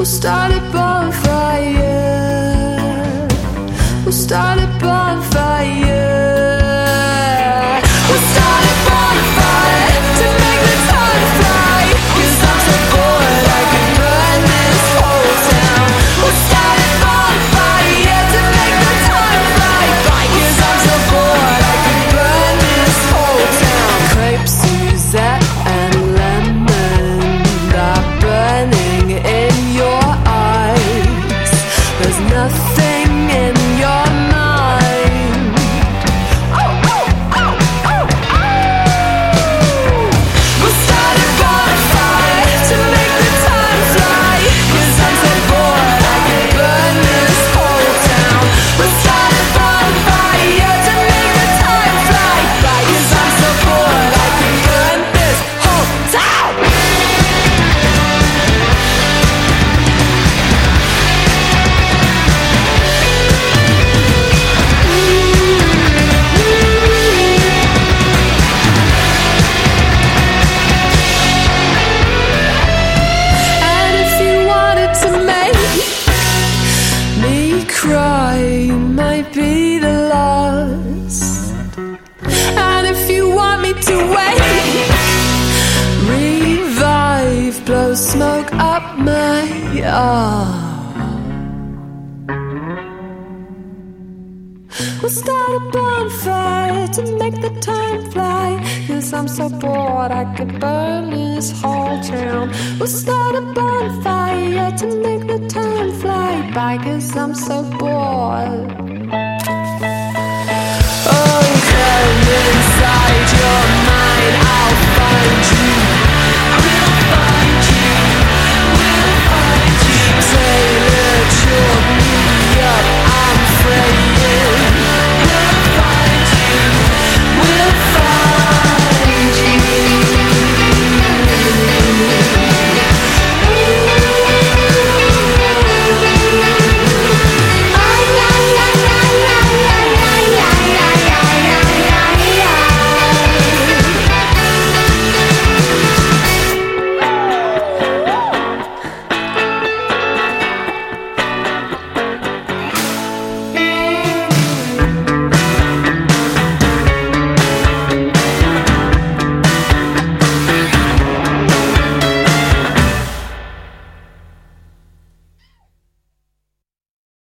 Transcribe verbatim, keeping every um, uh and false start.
We'll start a bonfire. We'll start a bonfire. We'll start a bonfire to make the time fly. 'Cause I'm so bored I can burn this whole town. We'll start a bonfire to make the time fly by. 'Cause I'm so bored I can burn this whole town. Crepe Suzette and lemon are burning in your eyes. There's nothing in your mind. Oh, oh, oh, oh, oh. We'll start a bonfire to make the time fly. 'Cause I'm so bored I can burn this whole town. We'll start a bonfire to make the time fly by. 'Cause I'm so bored I can burn this whole town. And if you wanted to make me cry, you might be the last. And if you want me to wait, revive, blow smoke up my arm. We'll start a bonfire to make the time fly. 'Cause I'm so bored I could burn this whole town. We'll start a bonfire to make the time fly by. 'Cause I'm so bored. Oh, come inside your mind, I'll find you.